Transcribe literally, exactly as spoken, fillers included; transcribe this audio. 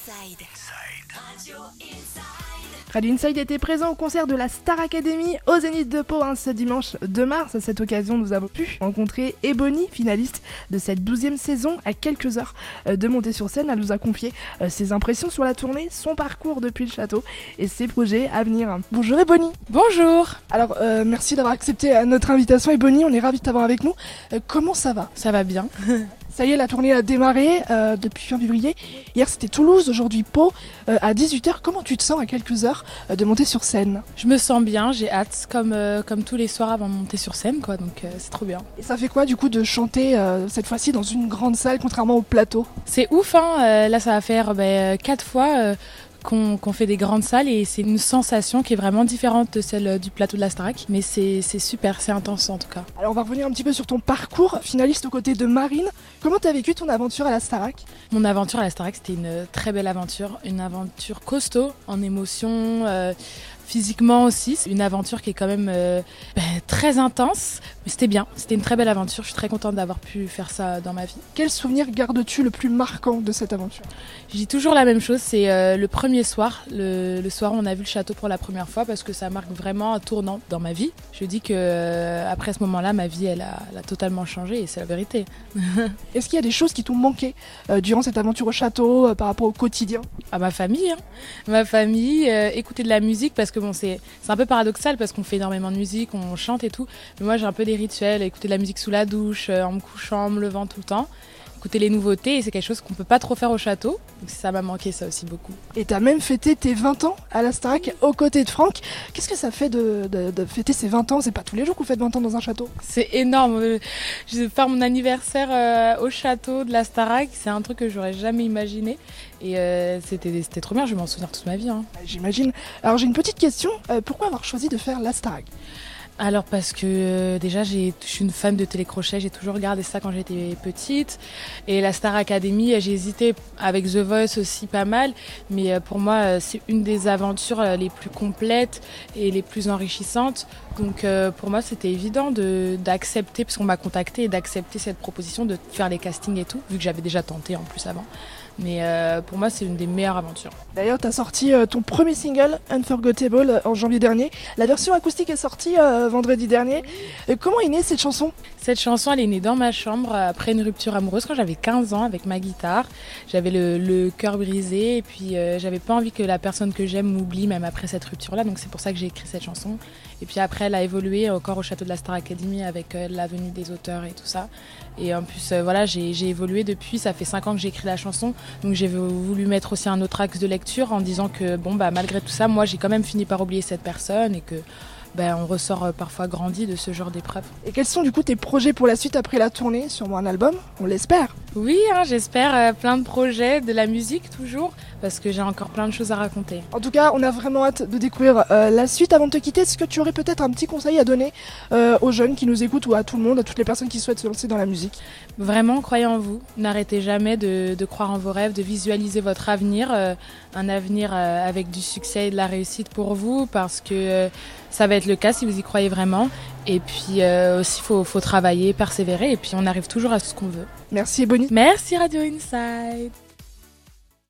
Inside. Radio Inside. Radio Inside était présent au concert de la Star Academy au Zénith de Pau hein, ce dimanche deux mars. À cette occasion, nous avons pu rencontrer Ebony, finaliste de cette douzième saison. À quelques heures de monter sur scène, elle nous a confié ses impressions sur la tournée, son parcours depuis le château et ses projets à venir. Bonjour Ebony. Bonjour. Alors, euh, merci d'avoir accepté notre invitation Ebony, on est ravis de t'avoir avec nous. Euh, comment ça va ? Ça va bien. Ça y est, la tournée a démarré euh, depuis fin février. Hier, c'était Toulouse, aujourd'hui Pau. Euh, à dix-huit heures, comment tu te sens à quelques heures euh, de monter sur scène ? Je me sens bien, j'ai hâte, comme, euh, comme tous les soirs avant de monter sur scène, quoi. Donc euh, c'est trop bien. Et ça fait quoi, du coup, de chanter euh, cette fois-ci dans une grande salle, contrairement au plateau ? C'est ouf, hein. Euh, là, ça va faire bah, quatre fois euh, qu'on, qu'on fait des grandes salles et c'est une sensation qui est vraiment différente de celle du plateau de la Starac. Mais c'est, c'est super, c'est intense en tout cas. Alors, on va revenir un petit peu sur ton parcours, finaliste aux côtés de Marine. Comment t'as vécu ton aventure à la Starac ? Mon aventure à la Starac, c'était une très belle aventure, une aventure costaud en émotion, euh, physiquement aussi. C'est une aventure qui est quand même euh, bah, très intense, mais c'était bien. C'était une très belle aventure. Je suis très contente d'avoir pu faire ça dans ma vie. Quel souvenir gardes-tu le plus marquant de cette aventure ? Je dis toujours la même chose, c'est euh, le premier soir, le, le soir où on a vu le château pour la première fois, parce que ça marque vraiment un tournant dans ma vie. Je dis que euh, après ce moment-là, ma vie, elle a, elle a totalement changé et c'est la vérité. Est-ce qu'il y a des choses qui t'ont manqué euh, durant cette aventure au château euh, par rapport au quotidien ? À ma famille, hein. Ma famille, euh, écouter de la musique, parce que bon, c'est, c'est un peu paradoxal, parce qu'on fait énormément de musique, on chante et tout, mais moi j'ai un peu des rituels, écouter de la musique sous la douche, euh, en me couchant, en me levant tout le temps. Écouter les nouveautés et c'est quelque chose qu'on peut pas trop faire au château, donc ça m'a manqué ça aussi beaucoup. Et t'as même fêté tes vingt ans à la Starac aux côtés de Franck. Qu'est-ce que ça fait de, de, de fêter ses vingt ans ? C'est pas tous les jours qu'on fête vingt ans dans un château. C'est énorme, je vais faire mon anniversaire euh, au château de la Starac, c'est un truc que j'aurais jamais imaginé et euh, c'était, c'était trop bien, je vais m'en souvenir toute ma vie. Hein. J'imagine. Alors j'ai une petite question, euh, pourquoi avoir choisi de faire la Starac ? Alors parce que euh, déjà j'ai, je suis une fan de télécrochet, j'ai toujours regardé ça quand j'étais petite et la Star Academy, j'ai hésité avec The Voice aussi pas mal, mais euh, pour moi euh, c'est une des aventures euh, les plus complètes et les plus enrichissantes, donc euh, pour moi c'était évident de, d'accepter, parce qu'on m'a contacté, et d'accepter cette proposition de faire les castings et tout, vu que j'avais déjà tenté en plus avant. Mais euh, pour moi, c'est une des meilleures aventures. D'ailleurs, tu as sorti euh, ton premier single, Unforgettable, euh, en janvier dernier. La version acoustique est sortie euh, vendredi dernier. Euh, comment est née cette chanson ? Cette chanson, elle est née dans ma chambre après une rupture amoureuse quand j'avais quinze ans avec ma guitare. J'avais le, le cœur brisé et puis euh, j'avais pas envie que la personne que j'aime m'oublie même après cette rupture-là. Donc c'est pour ça que j'ai écrit cette chanson. Et puis après, elle a évolué encore au château de la Star Academy avec euh, la venue des auteurs et tout ça. Et en plus, euh, voilà, j'ai, j'ai évolué depuis. Ça fait cinq ans que j'ai écrit la chanson. Donc j'ai voulu mettre aussi un autre axe de lecture en disant que bon, bah, malgré tout ça, moi j'ai quand même fini par oublier cette personne et que ben, on ressort parfois grandi de ce genre d'épreuve. Et quels sont du coup tes projets pour la suite après la tournée ? Sûrement un album, on l'espère. Oui, hein, j'espère euh, plein de projets, de la musique toujours, parce que j'ai encore plein de choses à raconter. En tout cas, on a vraiment hâte de découvrir euh, la suite. Avant de te quitter, est-ce que tu aurais peut-être un petit conseil à donner euh, aux jeunes qui nous écoutent ou à tout le monde, à toutes les personnes qui souhaitent se lancer dans la musique ? Vraiment, croyez en vous. N'arrêtez jamais de, de croire en vos rêves, de visualiser votre avenir, euh, un avenir euh, avec du succès et de la réussite pour vous, parce que euh, ça va être le cas si vous y croyez vraiment. Et puis euh, aussi, il faut, faut travailler, persévérer, et puis on arrive toujours à ce qu'on veut. Merci Ebony. Merci Radio Inside.